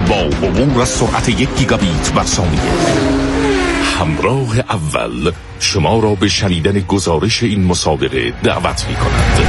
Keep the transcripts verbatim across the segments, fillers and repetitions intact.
با عبور از سرعت یک گیگابیت بر ثانیه. همراه اول شما را به شنیدن گزارش این مسابقه دعوت می کند.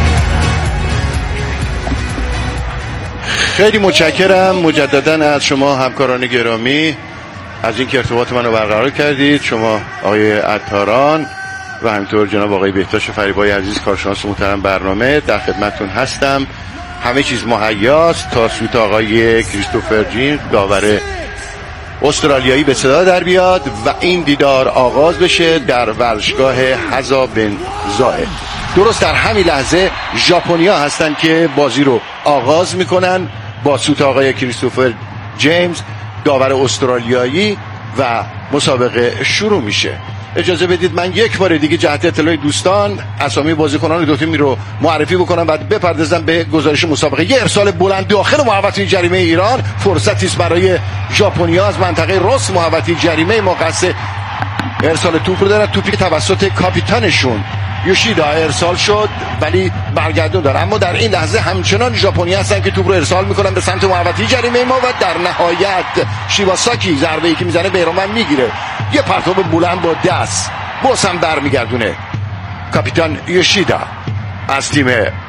خیلی متشکرم مجددا از شما همکاران گرامی از این که ارتباط منو برقرار کردید. شما آقای عطاران و همینطور جناب آقای بهداشت فریبای عزیز کارشناس محترم برنامه، در خدمتتون هستم. همه چیز مهیاست تا سوت آقای کریستوفر جین داور استرالیایی به صدا در بیاد و این دیدار آغاز بشه در ورزشگاه حذا بن زاید. درست در همین لحظه ژاپنیا هستن که بازی رو آغاز میکنن با سوت آقای کریستوفر جیمز داور استرالیایی و مسابقه شروع میشه. اجازه بدید من یک بار دیگه جهت اطلاع دوستان اسامی بازیکنان دو تیمی رو معرفی بکنم بعد بپردازم به گزارش مسابقه. یه ارسال بلند داخل محوطه جریمه ایران، فرصتی است برای ژاپنیا از منطقه راست محوطه جریمه ما قصد ارسال توپ رو دارن. توپی توسط کاپیتانشون یوشیدا ارسال شد ولی برگردون داره، اما در این لحظه همچنان ژاپنی هستن که توپ رو ارسال میکنن به سمت محوطه جریمه ما و در نهایت شیواساکی ضربه ای که میزنه بیرون میگیره. یه پرتاب بلند با دست باز هم برمیگردونه کاپیتان یوشیدا از تیم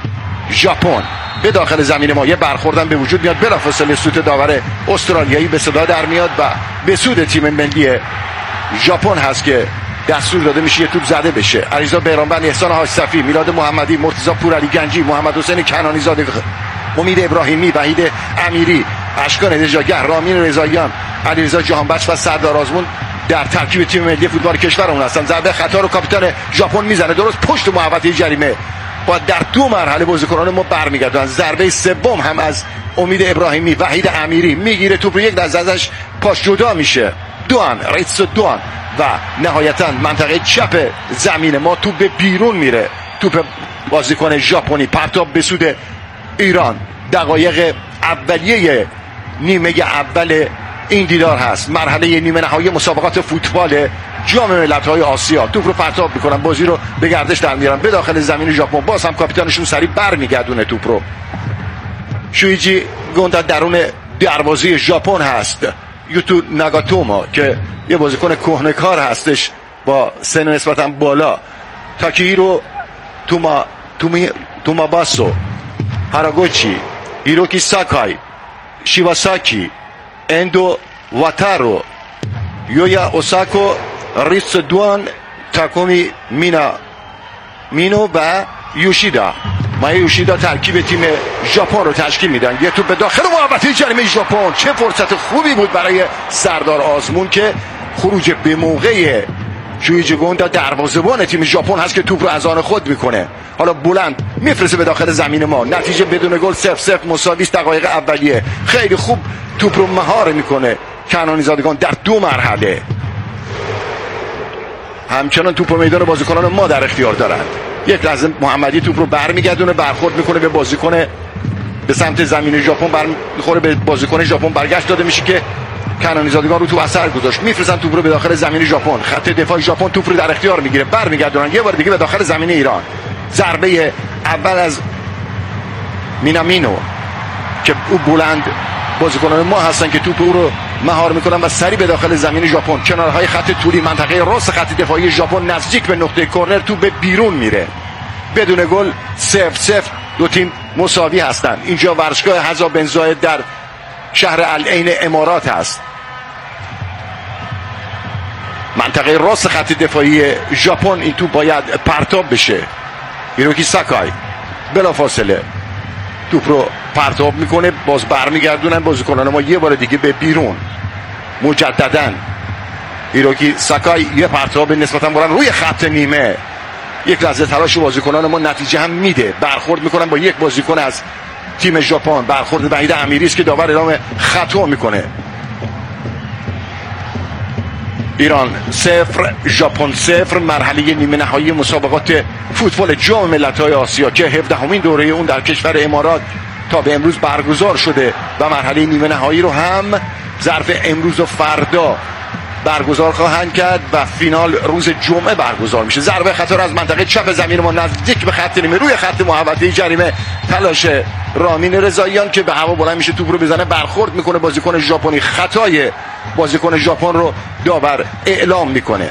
ژاپن به داخل زمین ما. یه برخوردن به وجود میاد، بلافاصله سوت داور استرالیایی به صدا در میاد و به سود تیم ملی ژاپن هست که دستور داده میشه یه توپ زده بشه. علیرضا بیرانوند، احسان حاجصفی، میلاد محمدی، مرتضی پورعلی گنجی، محمد حسین کنانی زاده، امید ابراهیمی، وحید امیری، اشکان نژادگر، رامین رضاییان، علیرضا جهانبخش و سردار آزمون در ترکیب تیم ملی فوتبال کشورمون هستن. ضربه خطا رو کاپیتان ژاپن میزنه درست پشت محوطه جریمه و در دو مرحله بازیکنان ما برمیگردن. ضربه سوم هم از امید ابراهیمی، وحید امیری میگیره توپ رو، یک لحظه ازش پاش جدا میشه. دوان ریتس دوان و نهایتا منطقه چپ زمین ما توپ به بیرون میره. توپ بازیکن ژاپنی پرتاب به سود ایران. دقایق اولیه نیمه اول این دیدار هست، مرحله نیمه نهایی مسابقات فوتبال جام ملت‌های آسیا. توپ رو پرتاب میکنن، بازی رو به گردش در میارن به داخل زمین ژاپن. باز هم کاپیتانشون سریع برمیگردونه توپ رو. شویجی گوندا درون دروازه ژاپن هست. یوتو ناگاتوما که یه بازیکن کهنه‌کار هستش با سن نسبتا بالا. تاکیهیرو توما تومی توماباسو، هاراگوچی، هیروکی ساکای، شیواساکی، اندو واتارو، یویا اوساکو، ریتس دوان، تاکومی مینا مینو و یوشیدا. ما یوشیدا ترکیب تیم ژاپن رو تشکیل میدن. یه توپ به داخل محوطه جریمه ژاپن. چه فرصت خوبی بود برای سردار آزمون که خروج به موقع شویجی گوندا دروازه‌بان تیم ژاپن هست که توپ رو از آن خود میکنه. حالا بلند میفرسته به داخل زمین ما. نتیجه بدون گل صفر صفر مساوی است. دقایق اولیه خیلی خوب توپ رو مهار میکنه کنانی زادگان در دو مرحله. همچنان توپ میدان بازیکنان ما در اختیار دارند. یک لحظه محمدی توپ رو برمیگردونه، برخورد میکنه به بازیکن به سمت زمین ژاپن، برمیخوره به بازیکن ژاپن، برگشت داده میشه که کنانی زادگان رو تو اثر گذاشت. میفرستن توپ رو به داخل زمین ژاپن. خط دفاع ژاپن توپ رو در اختیار میگیره، برمیگردونن یه بار دیگه به داخل زمین ایران. ضربه اول از مینامینو که او بلند بازیکنان ما هستن که توپ او رو مهار میکنن و سری به داخل زمین ژاپن. کنارهای خط طولی منطقه راست خط دفاعی ژاپن نزدیک به نقطه کرنر توپ به بیرون میره. بدون گل صفر صفر دو تیم مساوی هستن. اینجا ورزشگاه حذا بن زاید در شهر العین امارات هست. منطقه راست خط دفاعی ژاپن این توپ باید پرتاب بشه. هیروکی ساکای بلافاصله توپ رو پرتاب میکنه، باز برمیگردونن بازیکنان ما یه بار دیگه به بیرون. مجددا هیروکی ساکای یه پرتاب نسبتا بلند روی خط نیمه. یک لحظه تلاش بازیکنان ما نتیجه هم میده، برخورد میکنن با یک بازیکن از تیم ژاپن. برخورد وحید امیری است که داور اعلام خطا میکنه. ایران صفر ژاپن صفر. مرحله نیمه نهایی مسابقات فوتبال جام ملت‌های آسیا که هفدهمین دوره اون در کشور امارات تا به امروز برگزار شده و مرحله نیمه نهایی رو هم ظرف امروز و فردا برگزار خواهند کرد و فینال روز جمعه برگزار میشه. ضربه خطا از منطقه چپ زمین ما نزدیک به خط نیمه روی خط محوطه جریمه. تلاش رامین رضاییان که به هوا بلند میشه، توپ رو بزنه، برخورد میکنه بازیکن ژاپنی، خطای بازیکن ژاپن رو داور اعلام میکنه.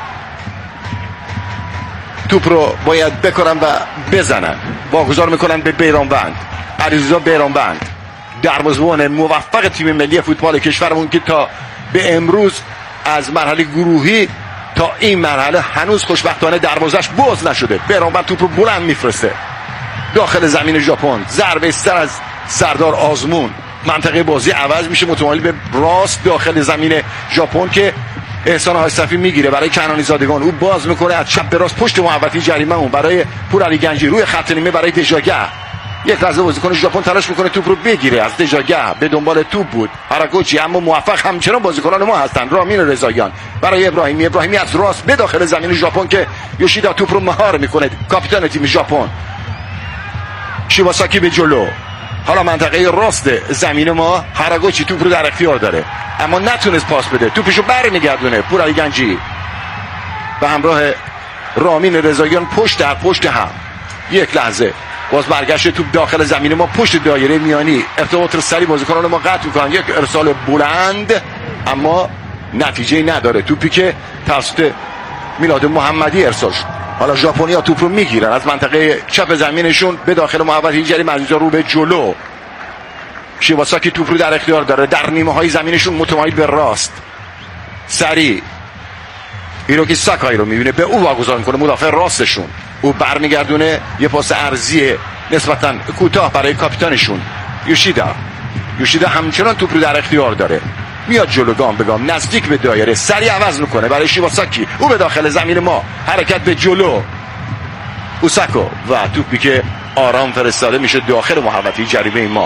توپ رو باید بکنن و بزنن. واگذار میکنن به بیرانوند. علیرضا بیرانوند دروازه‌بان موفق تیم ملی فوتبال کشورمون که تا به امروز از مرحله گروهی تا این مرحله هنوز خوشبختانه دروازش باز نشده. بیرانوند توپ رو بلند میفرسته داخل زمین ژاپن. ضربه سر از سردار آزمون. منطقه بازی عوض میشه، متمایل به راست داخل زمین ژاپن که احسان آصفی میگیره برای کنانی زادگان. او باز میکنه از چپ به راست پشت محوطه جریمه اون برای پورعلی گنجی روی خط نیمه برای دژاگه. یک لحظه بازیکن ژاپن تلاش میکنه توپ رو بگیره از دژاگه، به دنبال توپ بود هاراگوچی، اما موفق همچنان بازیکنان ما هستن. رامین رضاییان برای ابراهیمی. ابراهیمی از راست به داخل زمین ژاپن که یوشیدا توپ رو مهار میکنه، کاپیتان تیم ژاپن. شیواساکی به جلو. حالا منطقه راست زمین ما هاراگوچی توپ رو در اختیار داره اما نتونست پاس بده، توپشو برمیگردونه. پورعلی گنجی به همراه رامین رضاییان پشت در پشت هم. یک لحظه باز برگشت توپ داخل زمین ما پشت دایره میانی. ارتباط سری بازیکنان ما قطع میکنن. یک ارسال بلند اما نتیجه نداره. توپی که توسط میلاد محمدی ارسال شد. حالا ژاپنی‌ها توپ رو میگیرن از منطقه چپ زمینشون به داخل محوطه جریمه. علیرضا رو به جلو. شیواساکی توپ رو در اختیار داره در نیمه های زمینشون متمایل به راست. سری هیروکی ساکای رو میبینه، به او واگذار میکنه، مدافع راستشون. او برمیگردونه یه پاس عرضی نسبتا کوتاه برای کاپیتانشون یوشیدا. یوشیدا همچنان توپ رو در اختیار داره، میاد جلو گام به گام نزدیک به دایره. سری عوض میکنه برای شیواساکی. او به داخل زمین ما حرکت به جلو. اوساکو و توپی که آرام فرستاده میشه داخل محوطه جریمه ما.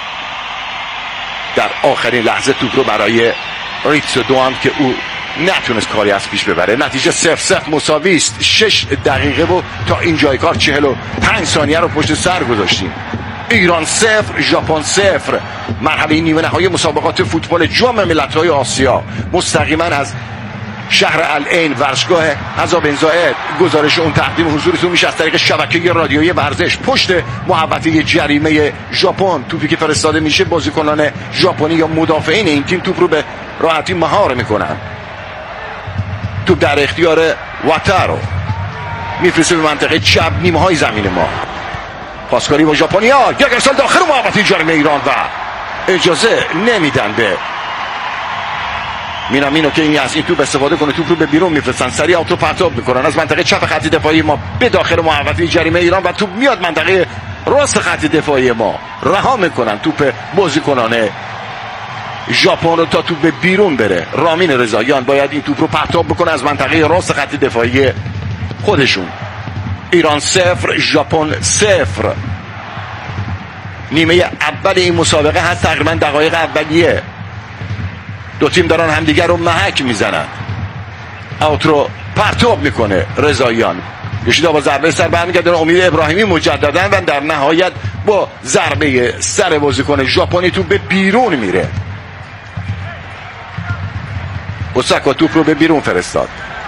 در آخرین لحظه توپ رو برای ریتسو دوام که او نتونست کاری از پیش ببره. نتیجه صفر صفر مساوی است. شش دقیقه و تا اینجای کار چهل و پنج ثانیه رو پشت سر گذاشتیم. ایران صفر ژاپن صفر. مرحله نیمه نهایی مسابقات فوتبال جام ملت‌های آسیا مستقیما از شهر العین ورزشگاه عزا بن زاید گزارش اون تقدیم حضورتون میشه از طریق شبکه رادیویی ورزش. پشت محوطه جریمه ژاپن توپی که فرستاده میشه بازیکنان ژاپنی یا مدافعین این تیم توپ رو به راحتی مهار میکنن. توپ در اختیار واتارو میفرسته به منطقه چپ نیمه های زمین ما. پاسکاری با ژاپنیا. یک ارسال داخل محوطه جریمه ایران و اجازه نمیدن به مینامینو که این از این توپ استفاده کنه. توپ رو به بیرون میفرستن، سریع آوتو پرتاب میکنن از منطقه چپ خط دفاعی ما به داخل محوطه جریمه ایران و توپ میاد منطقه راست خط دفاعی ما. رها میکنن توپ بازیکنان ژاپن رو تا توپ به بیرون بره. رامین رضاییان باید این توپ رو پرتاب بکنه از منطقه راست خط دفاعی خودشون. ایران صفر ژاپن صفر. نیمه اول این مسابقه هست، تقریبا دقایق اولیه. دو تیم دارن همدیگر رو محک میزنن. اوت رو پرتاب میکنه رضاییان. یوشیدا با ضربه سر برمیگردونه. امید ابراهیمی مجددا و در نهایت با ضربه سر بازیکن ژاپنی توپ به بیرون میره. اوساکا توپ رو به بیرون فرستاد.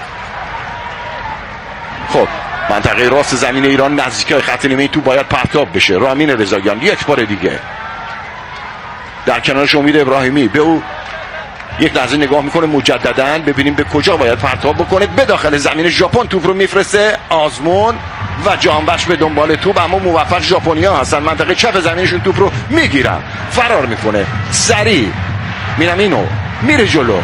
خب منطقه راست زمین ایران نزدیک خط نیمه توپ باید پرتاب بشه. رامین رضاییان یک بار دیگه در کنارش امید ابراهیمی. به او یک لحظه نگاه میکنه مجددا ببینیم به کجا باید پرتاب بکنه. به داخل زمین ژاپن توپ رو میفرسته. آزمون و جانبخش به دنبال توپ اما موفق ژاپنی‌ها هستن. منطقه چپ زمینشون توپ رو میگیرن، فرار میکنه. سری مینامینو میره جلو.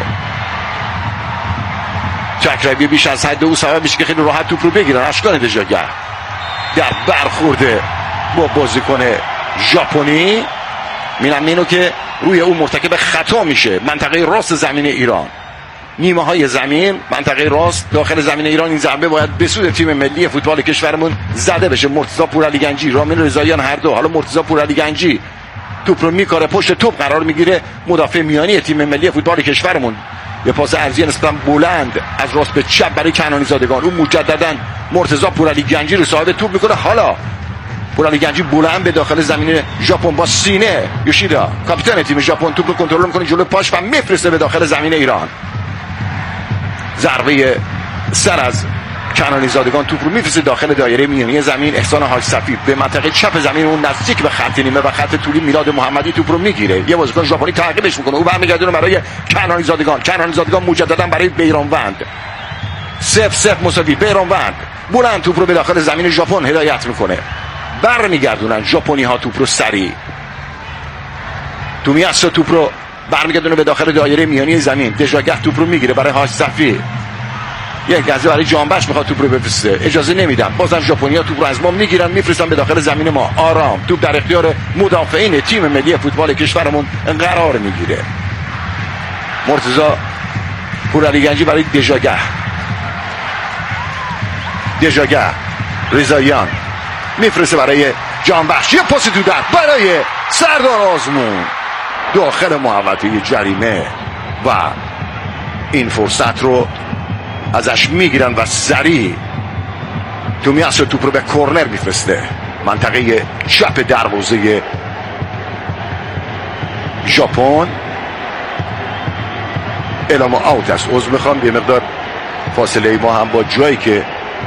تکراری بیش از حد او سبب میشه که خیلی راحت توپ رو بگیرن. اشکان دژاگه در برخورد با بازیکن ژاپنی. مینامینو که روی او مرتکب خطا میشه. منطقه راست زمین ایران، نیمه های زمین، منطقه راست داخل زمین ایران. این ضربه باید به سود تیم ملی فوتبال کشورمون زده بشه. مرتضی پورعلی گنجی، رامین رضاییان هر دو. حالا مرتضی پورعلی گنجی توپ رو میکاره، پشت توپ قرار میگیره مدافع میانی تیم ملی فوتبال کشورمون. یه پاس ارضی نسبتا بلند از راست به چپ برای کنانی زادگان. اون مجددا مرتضی پورعلی گنجی رو صاحب توپ میکنه. حالا پورعلی گنجی بلند به داخل زمین ژاپن با سینه. یوشیدا کاپیتان تیم ژاپن توپ رو کنترل میکنه جلوی پاش و میفرسته به داخل زمین ایران. ضربه سر از کنانی زادگان توپ رو میفرسته داخل دایره میانی زمین. احسان حاج صفی به منطقه چپ زمین اون نزدیک به خط نیمه و خط طولی میلاد محمدی توپ رو میگیره. یه بازیکن ژاپنی تعقیبش میکنه، او برمیگردونه برای کنانی زادگان. کنانی زادگان مجددا برای بیرانوند. صفر صفر مساوی. بیرانوند بلند توپ رو به داخل زمین ژاپن هدایت میکنه. برمیگردونن ژاپنی ها توپ رو سریع. تومیاسو توپ رو برمیگردونه به داخل دایره میانی زمین. دژاگه توپ رو میگیره برای حاج صفی. یک گزه برای جانبخش میخواد توپ رو بفرسته، اجازه نمیدن. بازم ژاپنیا توپ رو از ما میگیرن میفرستن به داخل زمین ما. آرام توپ در اختیار مدافعین تیم ملی فوتبال کشورمون قرار میگیره. مرتضی پورعلیگنجی برای دژاگه. دژاگه رضاییان میفرسته برای جانبخش. یه پاس تو در برای سردار آزمون داخل محوطه جریمه و این فرصت رو ازش میگیرن و سریع تومیاسو توپ رو به کورنر میفرسته. منطقه چپ دروازه ژاپن. اعلام آوت است. عذر میخوام، یه مقدار فاصله ما هم با جایی که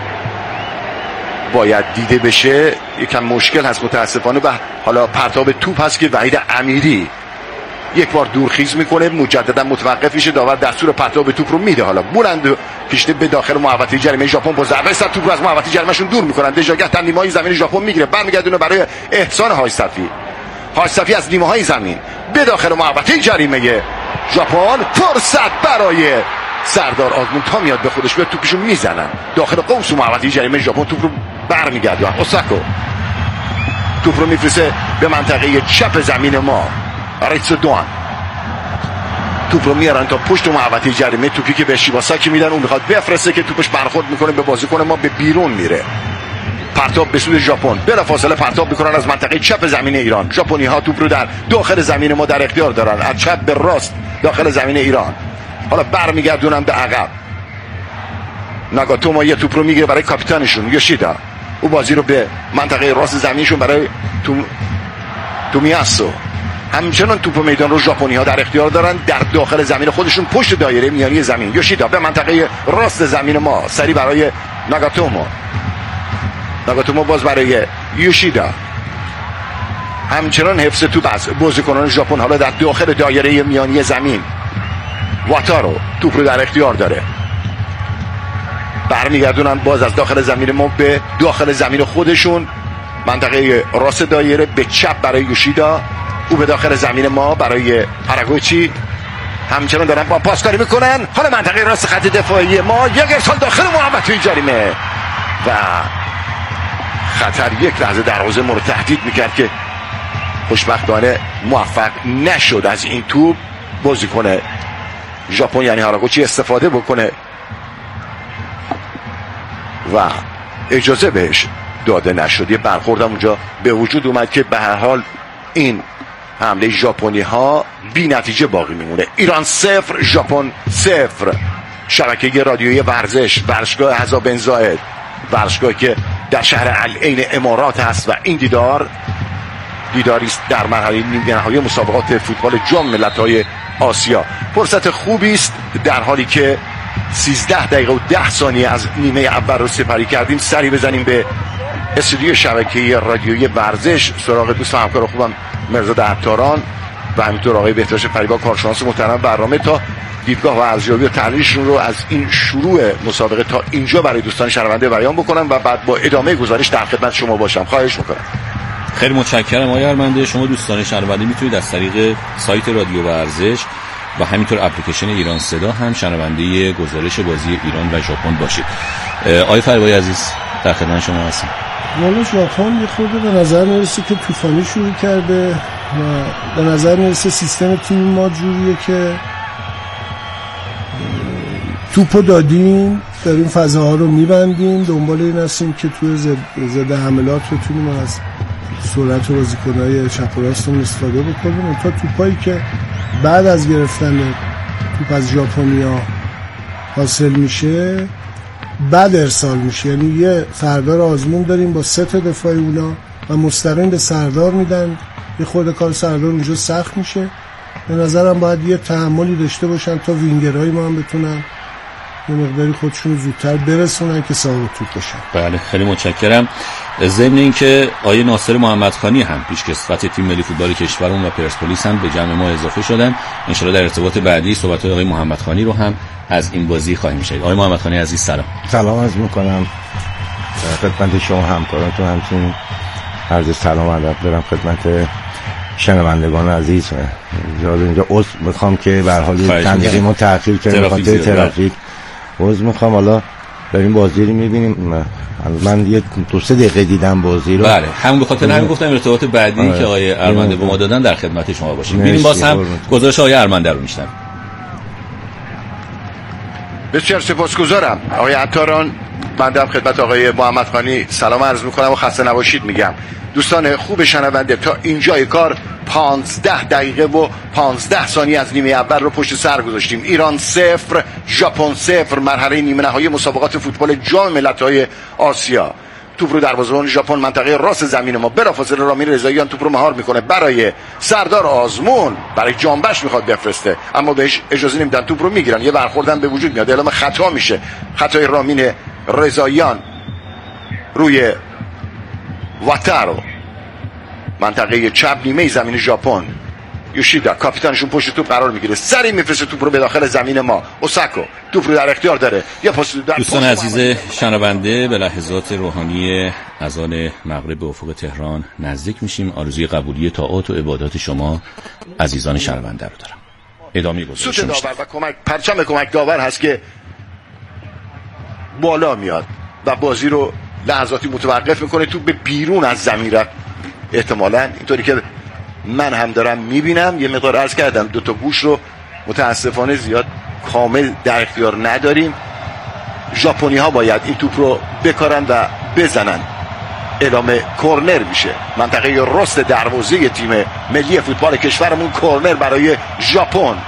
باید دیده بشه یکم مشکل هست متاسفانه. و حالا پرتاب توپ هست که وحید امیری یک بار دورخیز میکنه، مجددا متوقف میشه. داور دستور پرتاب توپ رو میده. حالا بلند پیشته به داخل محوطه جریمه ژاپن با ضربه سر توپ رو از محوطه جریمهشون دور میکنن. دژاگه در نیمه‌های زمین ژاپن میگیره، برمیگردونه برای احسان حاج صفی. حاج صفی از نیمه‌های زمین به داخل محوطه جریمه ژاپن. فرصت برای سردار آزمون تا میاد به خودش بیاد توپشو میزنن داخل قوس محوطه جریمه ژاپن. توپ رو برمیگردونه. اوساکو توپ رو میفرسته به منطقه چپ زمین ما. ریتسو دوان توپ رو میارن تا پشت محوطه جریمه. توپی که به شیباساکی میدن، اون میخواد بفرسته که توپش برخورد میکنه به بازیکن ما، به بیرون میره. پرتاب به سوی ژاپن. بلافاصله پرتاب میکنن از منطقه چپ زمین ایران. ژاپنی ها توپ رو در داخل زمین ما در اختیار دارن، از چپ به راست داخل زمین ایران. حالا برمیگردونن به عقب. ناگاتوما یه توپ رو میگیره برای کاپیتانشون یوشیدا. او بازی رو به منطقه راست زمینشون برای توم... تومیاسو. همچنان توپ میدان رو ژاپنی ها در اختیار دارن در داخل زمین خودشون پشت دایره میانی زمین. یوشیدا به منطقه راست زمین ما، سری برای ناگاتوما. ناگاتوما باز برای یوشیدا. همچنان حفظ توپ از بازیکنان ژاپن. حالا در داخل دایره میانی زمین واتارو توپ رو در اختیار داره. برمیگردونن باز از داخل زمین ما به داخل زمین خودشون. منطقه راست دایره به چپ برای یوشیدا. او به داخل زمین ما برای هاراگوچی. همچنان دارن با پاسکاری میکنن. حالا منطقه راست خط دفاعی ما. یک ارسال داخل محوطه جریمه و خطر یک لحظه دروازه ما رو تهدید میکرد که خوشبختانه موفق نشد از این توپ بازیکن ژاپن یعنی هاراگوچی استفاده بکنه و اجازه بهش داده نشد. یه برخوردم اونجا به وجود اومد که به هر حال این حمله ژاپنی ها بی نتیجه باقی میمونه. ایران صفر ژاپن صفر. شبکه رادیویی ورزش، ورزشگاه عزا بن زاید، ورزشگاهی که در شهر العین امارات هست و این دیدار دیداری است در مرحله نیمه نهایی مسابقات فوتبال جام ملت‌های آسیا. فرصت خوبی است در حالی که سیزده دقیقه و ده ثانیه از نیمه اول رو سپری کردیم. سری بزنیم به استودیو شبکه رادیویی ورزش سراغ دوست و همکار خوبم مرزاد عطاران و همینطور آقای بهداشت فریبا کارشناس محترم برنامه تا دیدگاه و ارزیابی و تحلیلشون رو از این شروع مسابقه تا اینجا برای دوستان شنونده بیان بکنم و بعد با ادامه گزارش در خدمت شما باشم. خواهش میکنم. خیلی متشکرم آقای ارمنده. شما دوستان شنونده میتونید از طریق سایت رادیو ورزش و همینطور اپلیکیشن ایران صدا هم شنونده گزارش بازی ایران و ژاپن باشید. آقای فریبای عزیز در خدمت شما هستیم. والا ژاپن یه خورده به نظر میرسه که طوفانی شروع کرده و به نظر میرسه سیستم تیم ما جوریه که توپو دادیم داریم فضاها رو میبندیم، دنبال این هستیم که توی ضد حملات بتونیم از سرعت بازیکن‌های چپ و راستمون استفاده بکنیم تا توپایی که بعد از گرفتن توپ از ژاپنیا حاصل میشه بعد ارسال میشه. یعنی یه سردار آزمون داریم با سه تا دفاعی اونا و مستقیم به سردار میدن. یه خورده کار سردار اونجا سخت میشه. به نظرم باید یه تحملی داشته باشن تا وینگرهای ما هم بتونن یه مقداری خودشون زودتر برسونن که صاحب توپ بشن. بله خیلی متشکرم. ضمن اینکه آیه ناصر محمدخانی هم پیشکسوت تیم ملی فوتبال کشورمون و پرسپولیس هم به جمع ما اضافه شدن. ان شاءالله در ارتباط بعدی صحبت‌های آقای محمدخانی رو هم از این بازی خواهیم شنید. آقای محمدخانی عزیز سلام. سلام عرض می‌کنم خدمت شما همکارانتون، همچنین عرض سلام و ادب دارم خدمت شنوندگان عزیز. اینجا عذر میخوام که به هر حال تنظیم و تأخیر کردیم به خاطر ترافیک. عذر میخوام. حالا داریم بازی رو می‌بینیم. من یه دو سه دقیقه دیدم بازی رو. بله همون به خاطر همین گفتم ارتباط بعدی آه. که آقای ارمنده به ما دادن در خدمت شما باشیم. ببینیم باز هم گزارش آقای ارمنده رو میشنم. بسیار سپاسگزارم آقای عطاران. من در خدمت آقای محمدخانی سلام عرض میکنم و خسته نباشید میگم. دوستان خوب شنونده، تا اینجای کار پانزده دقیقه و پانزده ثانیه از نیمه اول رو پشت سر گذاشتیم. ایران صفر ژاپن صفر، مرحله نیمه نهایی مسابقات فوتبال جام ملت‌های آسیا. توپ رو دروازه‌بان ژاپن منطقه راست زمین ما بلافاصله رامین رضاییان توپ رو مهار میکنه برای سردار آزمون، برای جانبش میخواد بفرسته اما بهش اجازه نمیدن، توپ رو میگیرن، یه برخوردن به وجود میاد، اعلام خطا میشه، خطای رامین رضاییان روی واتارو منطقه چپ نیمه زمین ژاپن. یوشیدا کاپیتانشون پشت توپ قرار میگیره، سری میفرسته توپ رو به داخل زمین ما. اوساکو توپ رو در اختیار داره. یا پاس دوستان عزیز شنونده، به لحظات روحانی اذان مغرب به افق تهران نزدیک میشیم. آرزوی قبولی طاعات و عبادات شما عزیزان شنونده رو دارم. ادامه گزارش داور و کمک پرچم کمک داور هست که بالا میاد و بازی رو لحظاتی متوقف میکنه. توپ به بیرون از زمین رفت احتمالاً، اینطوری که من هم دارم میبینم. یه مقدار عرض کردم دو تا گوش رو متاسفانه زیاد کامل در اختیار نداریم. ژاپنی ها باید این توپ رو بکارن و بزنن. اعلام کورنر میشه منطقه راست دروازه تیم ملی فوتبال کشورمون. کورنر برای ژاپن.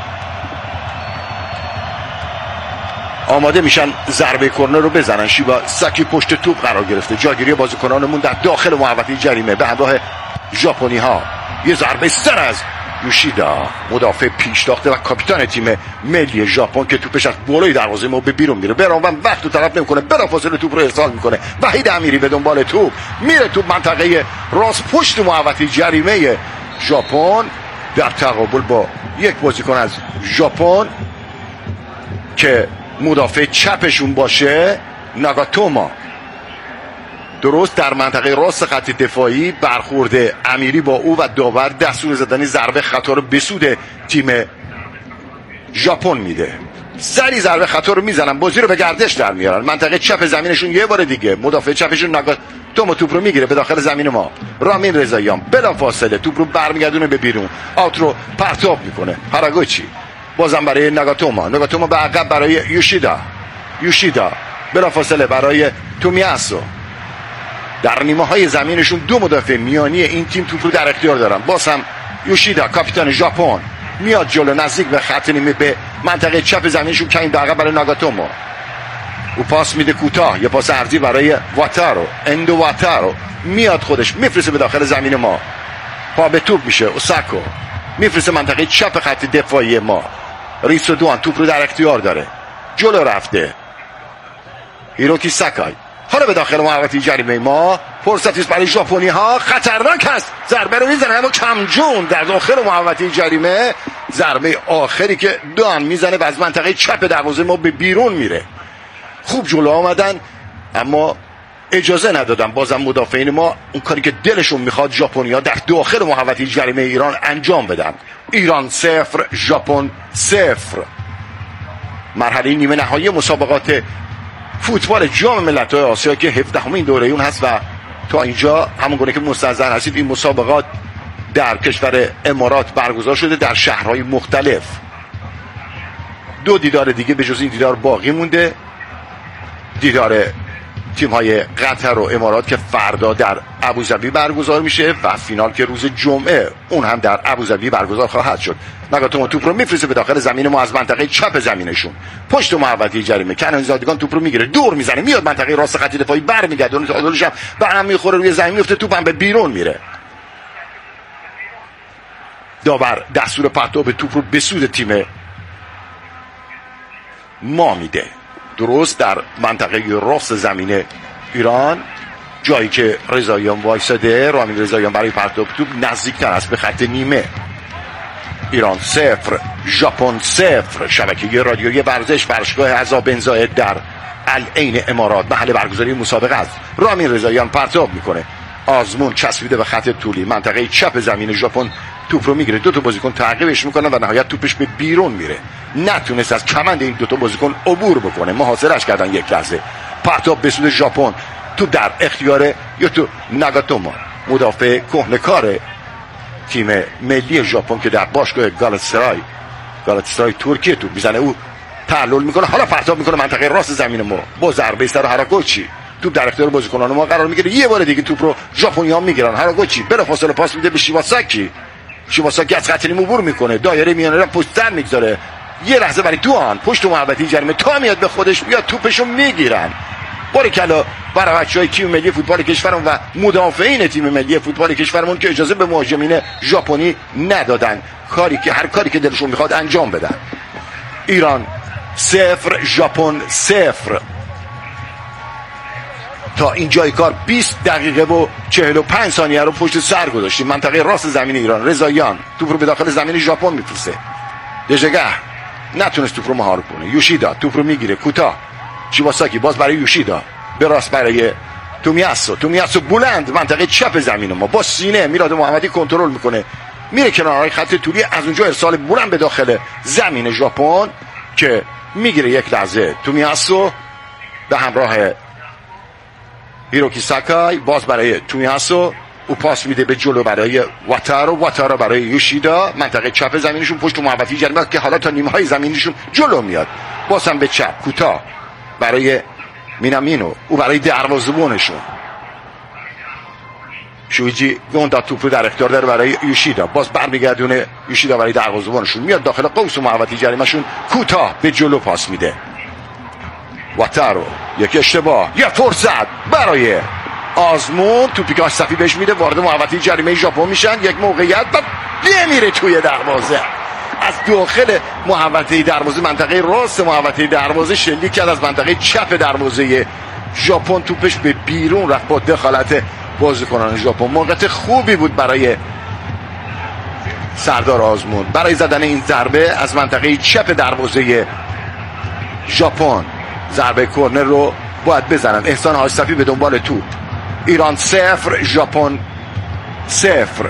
آماده میشن ضربه کورنر رو بزنن. شیبا ساکی پشت توپ قرار گرفته. جاگیری بازیکنانمون در داخل محوطه جریمه به همراه ژاپنی ها. یه ضربه سر از یوشیدا، مدافع پیشتاخته و کاپیتان تیم ملی ژاپن که توپش از بالای دروازه ما به بیرون میره. برانوان وقت رو طرف نمیکنه، بلافاصله توپ رو ارسال میکنه. وحید امیری به دنبال توپ میره. توپ منطقه راست پشت محوطه جریمه ژاپن در تقابل با یک بازیکن از ژاپن که مدافع چپشون باشه، ناگاتوما. درست در منطقه راست خط دفاعی برخورد امیری با او و داور دستور زدن ضربه خطا رو به سود تیم ژاپن میده. سری ضربه خطا رو میزنن، بازی رو به گردش در میارن. منطقه چپ زمینشون یه بار دیگه مدافع چپشون ناگاتوما توپ رو میگیره به داخل زمین ما. رامین رضاییان بلافاصله توپ رو برمیگردونه به بیرون، آوت رو پرتاب میکنه. هاراگوچی بازم برای ناگاتوما. ناگاتوما به عقب برای یوشیدا. یوشیدا بلافاصله برای تومیاسو. در نیمه های زمینشون دو مدافع میانی این تیم توپ رو در اختیار دارن. باز هم یوشیدا کاپیتان ژاپن میاد جلو، نزدیک به خط نیمه به منطقه چپ زمینشون. کمی دقیقه برای ناگاتوما. او پاس میده کوتاه، یه پاس عرضی برای واتارو. اندو واتارو میاد خودش میفرسته به داخل زمین ما. پا به توپ میشه. اوساکو میفرسته منطقه چپ خط دفاعی ما. ریسو دوان توپ رو در اختیار داره، جلو رفته. هیروکی ساکای حالا به داخل محوطه جریمه ما. فرصتی است برای ژاپنی ها، خطرناک است. ضربه رو میزنه اما کمجون در داخل محوطه جریمه. ضربه آخری که دان میزنه و از منطقه چپ دروازه ما به بیرون میره. خوب جلو آمدن اما اجازه ندادن بازم مدافعین ما اون کاری که دلشون میخواد ژاپنیا در داخل محوطه جریمه ایران انجام بدن. ایران صفر ژاپن صفر. مرحله نیمه نهایی مسابقات فوتبال جام ملت‌های آسیا که هفدهمین دوره اون هست و تا اینجا همون گونه که مستحضر هستید این مسابقات در کشور امارات برگزار شده در شهرهای مختلف. دو دیدار دیگه به جز این دیدار باقی مونده. دیدار تیم‌های قطر و امارات که فردا در ابوظبی برگزار میشه و فینال که روز جمعه اون هم در ابوظبی برگزار خواهد شد. ناگاتوما توپ رو میفرسته به داخل زمین ما از منطقه چپ زمینشون. پشت محوطه جریمه کنانی زادگان توپ رو میگیره، دور میزنه، میاد منطقه راست خط دفاعی برمیگردونه، تعادلش هم به هم میخوره، روی زمین میفته، توپ هم به بیرون میره. داور دستور پرتاب توپ رو به سود تیم ما میده. درست در منطقه راست زمین ایران، جایی که رضاییان وایساده. رامین رضاییان برای پرتاب توپ نزدیکتر است به خط نیمه. ایران صفر ژاپن صفر. شبکه رادیویی ورزش فرشگاه عزا بن زاید در العین امارات محل برگزاری مسابقه است. رامین رضاییان پرتاب میکنه، آزمون چسبیده به خط طولی منطقه چپ زمین ژاپن توپ رو میگیره، دو تا بازیکن تعقیبش میکنن و نهایت توپش به بیرون میره. نتونست از کمند این دو تا بازیکن عبور بکنه، محاصره‌اش کردن یک لحظه. پرتاب به سوی ژاپن، توپ در اختیار یوتو ناگاتوما، مدافع کهنه‌کار تیم ملی ژاپن که در باشگاه گالاتاسرای گالاتاسرای ترکیه توپ میزنه. او تعلل میکنه، حالا پرتاب میکنه منطقه راست زمین ما با ضربه سر هاراگوچی. توپ در اختیار بازیکنان ما قرار میگیره. یه بار دیگه توپ رو ژاپنی‌ها میگیرن. هاراگوچی بلافاصله پاس میده به شیواساکی. شیواساکی از خط نیم عبور میکنه، دایره میانه رو پشت سر میگذاره. یه لحظه برای دوان پشت محوطه جریمه تا میاد به خودش بیاد توپشو میگیرن. باریکلا برای بچهای تیم ملی فوتبال کشورمون و مدافعین تیم ملی فوتبال کشورمون که اجازه به مهاجمین ژاپنی ندادن کاری که هر کاری که دلشون میخواد انجام بدن. ایران صفر ژاپن صفر. تا اینجای کار بیست دقیقه و چهل و پنج ثانیه رو پشت سر گذاشتیم. منطقه راست زمین ایران، رضاییان توپ رو به داخل زمین ژاپن میفرسته. دژگه نتونست توپ رو مهار کنه. یوشیدا توپ رو میگیره کوتاه. شیواساکی باز برای یوشیدا، به راست برای تومیاسو. تومیاسو بلند منطقه چپ زمین ما با سینه میراد محمدی کنترل میکنه، میره کنارهای خط طولی، از اونجا ارسال بلند به داخل زمین ژاپن که میگیره یک لحظه تومیاسو به همراه هیروکی ساکای. باز برای تومیاسو، او پاس میده به جلو برای واتارو. واتارو برای یوشیدا، منطقه چپ زمینشون پشت محوطه جریمه که حالا تا نیمه های زمینشون جلو میاد. باز هم به چپ کوتاه برای مینامینو، او برای دروازه‌بانشون. شویجی گوندا توپ رو در اختیار داره برای یوشیدا، باز برمیگردونه یوشیدا برای دروازه‌بانشون، میاد داخل قوس محوطه جریمه‌شون، کوتاه به جلو پاس میده. واتارو یک اشتباه، یک فرصت برای آزمون، توپی که آشرفی بهش میده، وارد محوطه جریمه ژاپن میشن. یک موقعیت و نمیره توی دروازه. از داخل محوطه دروازه منطقه راست محوطه دروازه شلیک کرد از منطقه چپ دروازه ژاپن، توپش به بیرون رفت با دخالت بازیکنان ژاپن. موقعیت خوبی بود برای سردار آزمون برای زدن این ضربه از منطقه چپ دروازه ژاپن. ضربه کرنر رو باید بزنن. احسان آشرفی به دنبال توپ. ایران صفر ژاپن صفر.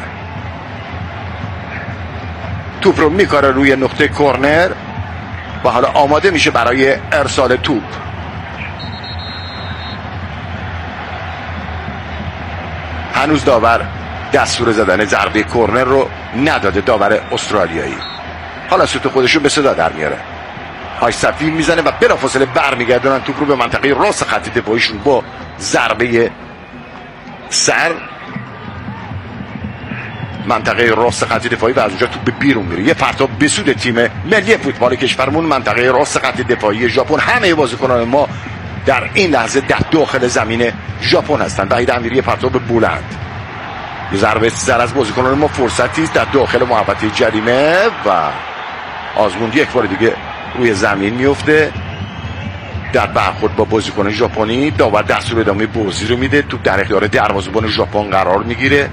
توپ رو میکاره روی نقطه کرنر و حالا آماده میشه برای ارسال توپ. هنوز داور دستور زدن ضربه کرنر رو نداده، داور استرالیایی. حالا سوت خودشون به صدا در میاره. آشرفی میزنه و بلافاصله برمیگردونن توپ رو به منطقه راست خط دفاعیشون با ضربه سر. منطقه راست خط دفاعی و از اونجا توپ به بیرون میره. یه پرتاب به سود تیم ملی فوتبال کشورمون منطقه راست خط دفاعی ژاپن. همه بازیکنان ما در این لحظه در داخل زمین ژاپن هستند. وحید امیری پرتاب بلند، یه ضربه سر از بازیکنان ما، فرصتی است در داخل محوطه جریمه و آزمون یک بار دیگه روی زمین میفته در برخورد با بازیکن ژاپنی. داور دستور ادامه بازی رو میده. توپ در اختیار دروازه‌بان ژاپن قرار میگیره.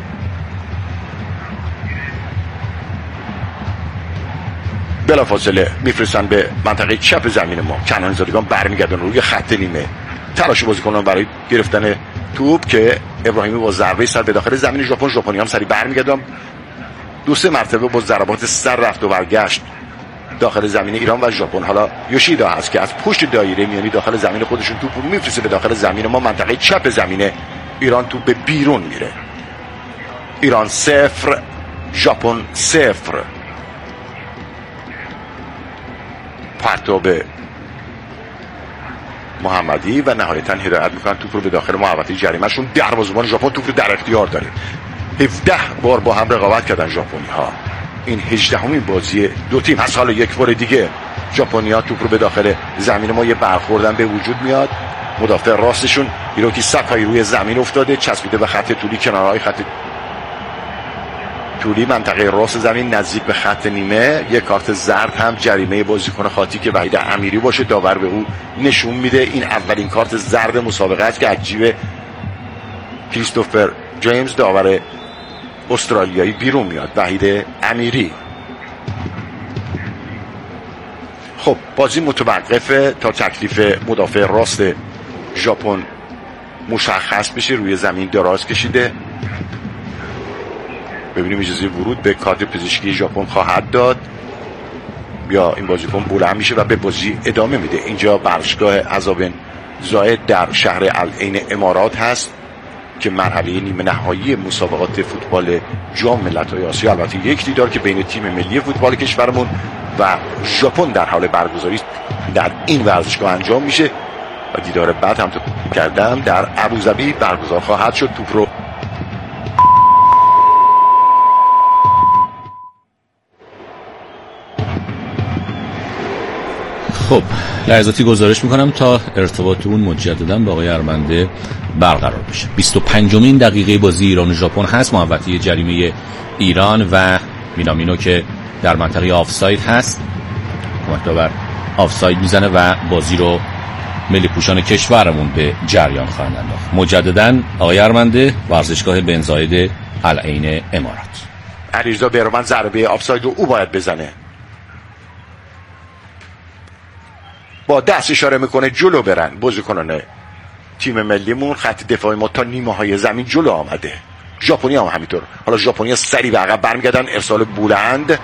بلافاصله میفرستن به منطقه چپ زمین ما. کنان زادگان برمیگردن روی خط نیمه. تلاش بازیکنان برای گرفتن توپ که ابراهیمی با ضربه سر به داخل زمین ژاپن. ژاپنی هم سری برمیگردن. دو سه مرتبه با ضربات سر رفت و برگشت داخل زمین ایران و ژاپن. حالا یوشیدا هست که از پشت دایره میانی داخل زمین خودشون توپ رو میفرسته به داخل زمین ما. منطقه چپ زمین ایران توپ به بیرون میره. ایران صفر ژاپن صفر. پرتاب محمدی و نهایتا هدایت میکنن توپ رو به داخل محوطه جریمه‌شون. دروازه‌بان ژاپن توپ رو در اختیار داره. هفده بار با هم رقابت کردن ژاپنی ها. این هجدهمین بازی دو تیم هست. حالا یک بار دیگه ژاپنی ها توپ رو به داخل زمین ما، یه برخوردن به وجود میاد. مدافع راستشون هیروکی ساکای روی زمین افتاده، چسبیده به خط طولی کنارهای خط طولی منطقه راست زمین نزدیک به خط نیمه. یک کارت زرد هم جریمه بازیکن خاطی که وحید امیری باشه داور به او نشون میده. این اولین کارت زرد مسابقه است که از جیب کریستوفر جیمز داور استرالیایی بیرون میاد، وحید امیری. خب بازی متوقفه تا تکلیف مدافع راست ژاپن مشخص بشه. روی زمین دراز کشیده. ببینیم اجازه ورود به کادر پزشکی ژاپن خواهد داد یا این بازیکن بلند میشه و به بازی ادامه میده. اینجا ورزشگاه عزابن زاید در شهر العین امارات هست که مرحله نیمه نهایی مسابقات فوتبال جام ملت‌های آسیا، البته یک دیدار که بین تیم ملی فوتبال کشورمون و ژاپن در حال برگزاری در این ورزشگاه انجام میشه و دیدار بعد هم تو کردم در ابوظبی برگزار خواهد شد. توپ رو خب لحظاتی گزارش میکنم تا ارتباطمون مجددا با آقای ارمنده برقرار بشه. بیست و پنجمین دقیقه بازی ایران و ژاپن هست. محوطه جریمه ایران و مینامینو که در منطقه آفساید هست، کمک داور آفساید میزنه و بازی رو ملی پوشان کشورمون به جریان خواهند انداخت. مجددا آقای ارمنده، ورزشگاه بن زاید العین امارات. علیرضا بیرمن ضربه آفساید رو او باید بزنه. با دست اشاره میکنه جلو برن بازیکنان تیم ملیمون. خط دفاعی ما تا نیمه های زمین جلو آمده. ژاپنی هم همینطور. حالا ژاپنی سری به عقب برمیگردن. ارسال بلند.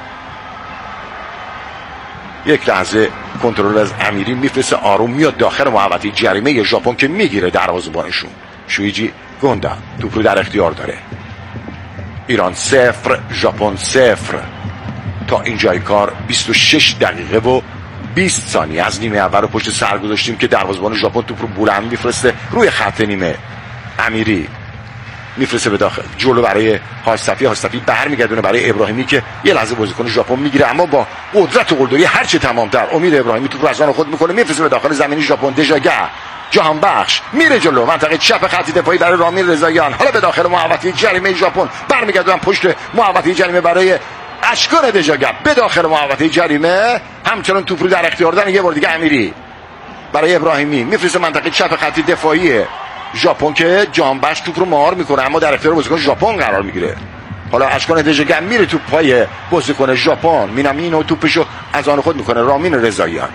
یک لحظه کنترل از امیری میفرسته آروم میاد داخل محوطه جریمه ژاپن که میگیره دروازه‌بانشون. شویجی گوندا توپ رو در اختیار داره. ایران صفر ژاپن صفر. تا اینجای کار بیست و شش دقیقه و بیست ثانیه از نیمه اول رو پشت سر گذاشتیم که دروازه‌بان ژاپن توپ رو بلند میفرسته روی خط نیمه. امیری میفرسته به داخل جلو برای هاشتفی. هاشتفی برمیگردونه برای ابراهیمی که یه لحظه بازیکن ژاپن میگیره اما با قدرت و قلدری هر چه تمام‌تر امید ابراهیمی توپ رو از آن خود میکنه میفرسته به داخل زمین ژاپن. دژاگه جهان بخش میره جلو منطقه چپ خط دفاعی برای رامین رضاییان. حالا به داخل محوطه جریمه ژاپن برمیگردن پشت محوطه جریمه برای اشکان دژاگه به داخل محوطه جریمه. همچنان توپ رو در اختیار دارن. یه بار دیگه امیری برای ابراهیمی میفرسته منطقه چپ خط دفاعی ژاپن که جانبخش توپ رو مهار میکنه اما در اختیار بازیکن ژاپن قرار میگیره. حالا اشکان دژاگه میره توپ پای بازیکن ژاپن. مینامینو توپشو از آن خود میکنه. رامین رضاییان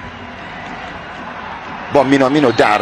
با مینامینو در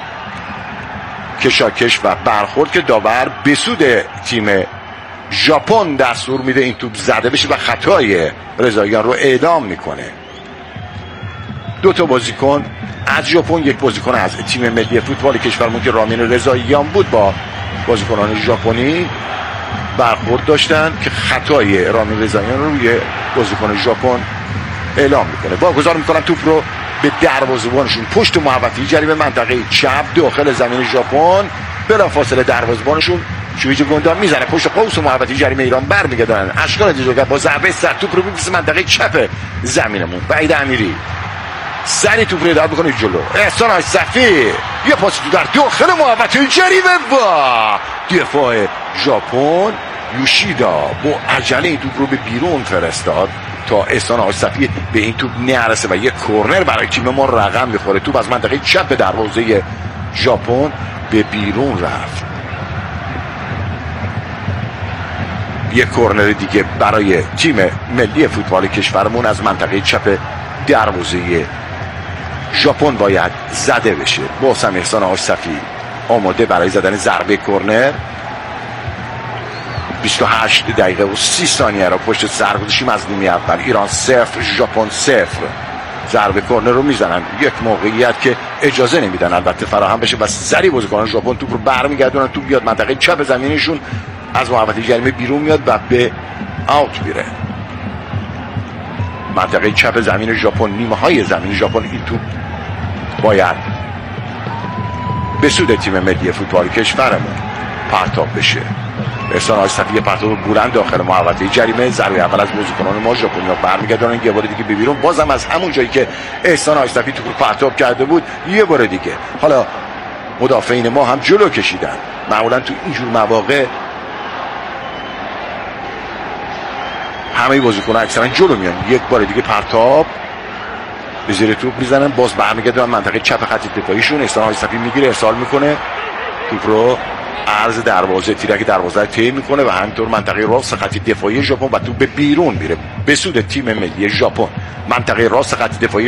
کشاکش و برخورد که داور به سود تیم ژاپن دستور میده این توپ زده بشه و خطای رضاییان رو اعلام میکنه. دو تا بازیکن از ژاپن، یک بازیکن از تیم ملی فوتبال کشورمون که رامین رضاییان بود با بازیکنان ژاپنی برخورد داشتن که خطای رامین رضاییان رو روی بازیکن ژاپن اعلام میکنه. واگذار میکنن توپ رو به دروازه‌بانشون پشت محوطه جریمه منطقه چپ داخل زمین ژاپن. بلافاصله دروازه‌بانشون شویجی گوندا میزنه پشت قوس محوطه جریمه ایران برمیگردن. اشکال دژاگه با ضربه سر توپ رو میفرسته منطقه چپ زمینمون. وحید امیری سری توپ رو داد بکنه جلو. احسان اشرفی یه پاس تو در داخل محوطه جریمه و دفاع ژاپن یوشیدا با عجله این توپ رو به بیرون فرستاد تا احسان اشرفی به این توپ نرسه و یک کورنر برای تیم ما رقم میخوره. توپ از منطقه چپ دروازه ژاپن به بیرون رفت. یک کورنر دیگه برای تیم ملی فوتبال کشورمون از منطقه چپ دروازه ژاپن باید زده بشه. باز هم احسان آصفی آماده برای زدن ضربه کورنر. بیست و هشت دقیقه و سی ثانیه را پشت سر گذاشتیم از نیمه اول. ایران صفر ژاپن صفر. ضربه کورنر رو میزنن، یک موقعیت که اجازه نمیدن البته فراهم بشه و سری بازیکنان ژاپن توپ رو برمیگردونن. توپ بیاد منطقه چپ زمینشون از محوطه جریمه بیرون میاد و به آوت میره. منطقه چپ زمین ژاپن، نیمه های زمین ژاپن. این توپ باید به سود تیم ملی فوتبال کشورمون پرتاب بشه. احسان آصفی پرتاب بلند داخل محوطه جریمه. ضربه اول از بازیکنان ما ژاپنیا برمیگردونن یه بار دیگه به بیرون. بازم از همون جایی که احسان آصفی توپ رو پرتاب کرده بود یه بار دیگه. حالا مدافعین ما هم جلو کشیدن. معمولا تو اینجور مواقع همه بازیکن‌ها اکثرا جلو میان، یک بار دیگه پرتاب به زیر توپ میزنن، باز برمیگردن منطقه چپ خط دفاعیشون. احسان آیصفی میگیره ارسال میکنه توپ رو عرض دروازه، تیرک دروازه طی میکنه و همینطور منطقه راست خط دفاعی ژاپن و توپ به بیرون میره به سود تیم ملی ژاپن. منطقه راست خط دفاعی